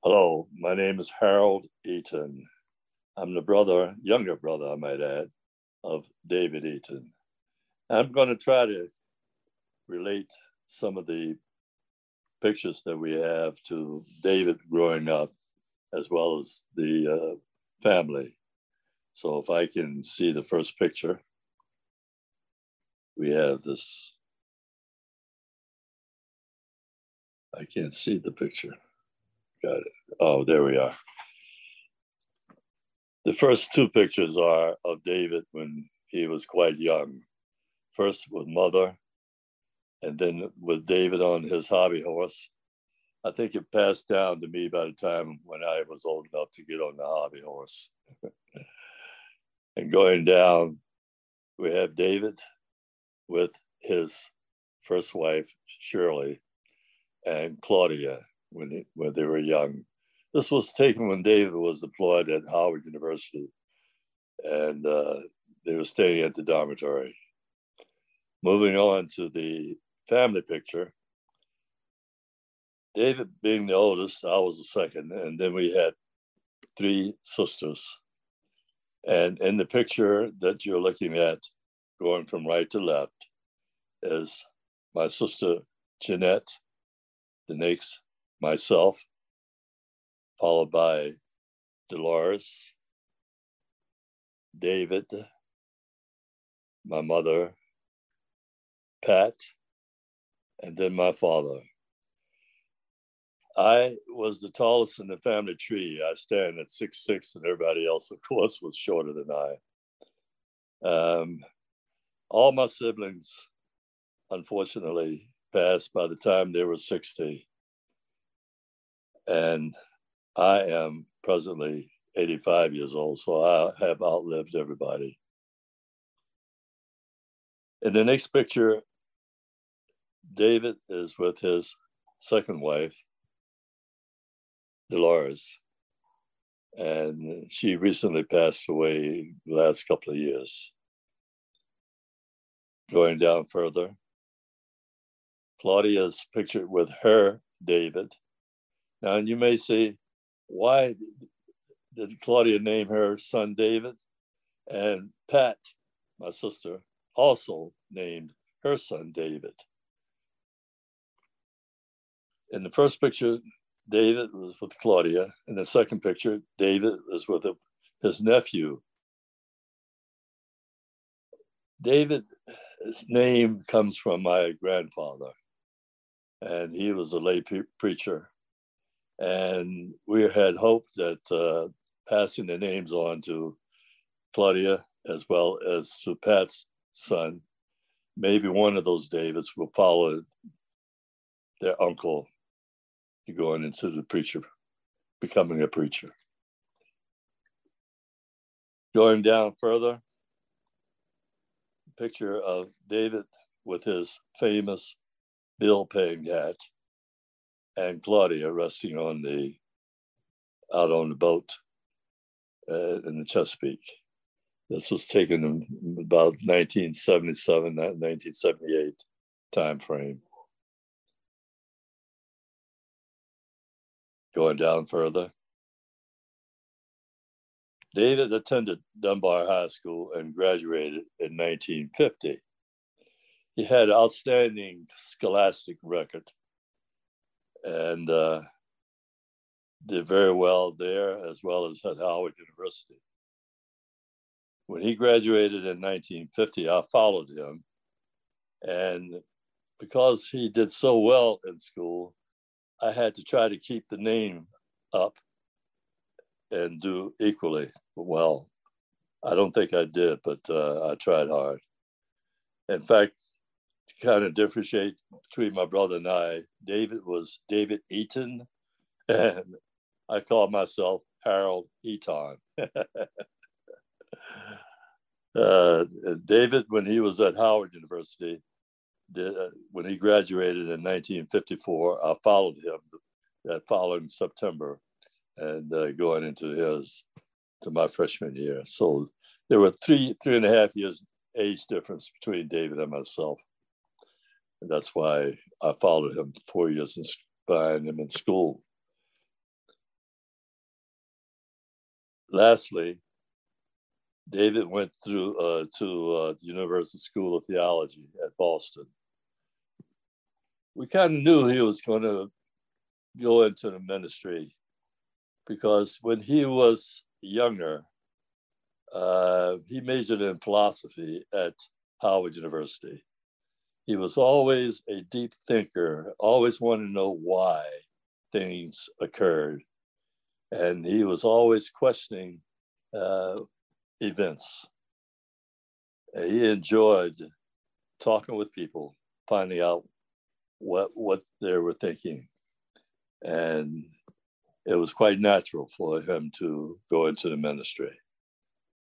Hello, my name is Harold Eaton. I'm the younger brother, I might add, of David Eaton. I'm going to try to relate some of the pictures that we have to David growing up, as well as the family. So if I can see the first picture, we have this. I can't see the picture. Got it. Oh, there we are. The first two pictures are of David when he was quite young. First with mother, and then with David on his hobby horse. I think it passed down to me by the time when I was old enough to get on the hobby horse. And going down, we have David with his first wife, Shirley, and Claudia when they were young. This was taken when David was deployed at Howard University, and they were staying at the dormitory. Moving on to the family picture, David being the oldest, I was the second, and then we had three sisters. And in the picture that you're looking at, going from right to left, is my sister Jeanette, the next myself, followed by Dolores, David, my mother, Pat, and then my father. I was the tallest in the family tree. I stand at 6'6", and everybody else, of course, was shorter than I. All my siblings, unfortunately, passed by the time they were 60. And I am presently 85 years old, so I have outlived everybody. In the next picture, David is with his second wife, Dolores, and she recently passed away the last couple of years. Going down further, Claudia's pictured with her David. Now, you may say, why did Claudia name her son David? And Pat, my sister, also named her son David. In the first picture, David was with Claudia. In the second picture, David was with his nephew. David's name comes from my grandfather, and he was a lay preacher. And we had hoped that passing the names on to Claudia as well as to Pat's son, maybe one of those Davids will follow their uncle going into the preacher, becoming a preacher. Going down further, picture of David with his famous bill paying hat and Claudia resting out on the boat in the Chesapeake. This was taken in about 1977, 1978 time frame. Going down further, David attended Dunbar High School and graduated in 1950. He had an outstanding scholastic record and did very well there as well as at Howard University. When he graduated in 1950, I followed him. And because he did so well in school, I had to try to keep the name up and do equally well. I don't think I did, but I tried hard. In fact, to kind of differentiate between my brother and I, David was David Eaton, and I called myself Harold Eaton. David, when he was at Howard University, when he graduated in 1954, I followed him that following September and going into my freshman year. So there were three and a half years age difference between David and myself. And that's why I followed him 4 years behind him in school. Lastly, David went through to the University School of Theology at Boston. We kind of knew he was going to go into the ministry because when he was younger, he majored in philosophy at Howard University. He was always a deep thinker, always wanted to know why things occurred. And he was always questioning events. And he enjoyed talking with people, finding out what they were thinking. And it was quite natural for him to go into the ministry.